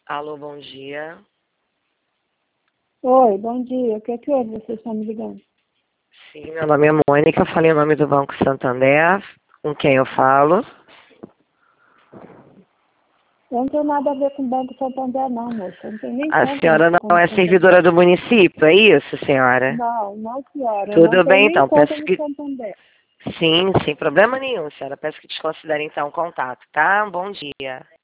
Alô, bom dia. Oi, bom dia. O que é que houve? Vocês estão me ligando? Sim, meu nome é Mônica, eu falei o nome do Banco Santander. Com quem eu falo? Eu não tenho nada a ver com o Banco Santander, não, moça. Eu não tenho nem A conta senhora com não o é Santander. servidora do município, é isso, senhora? Não, não, senhora. Eu não Tudo tenho bem, nem então. conta Peço no que... Santander. Sim, sem problema nenhum, senhora. Peço que desconsidere, então, o contato, tá? Bom dia.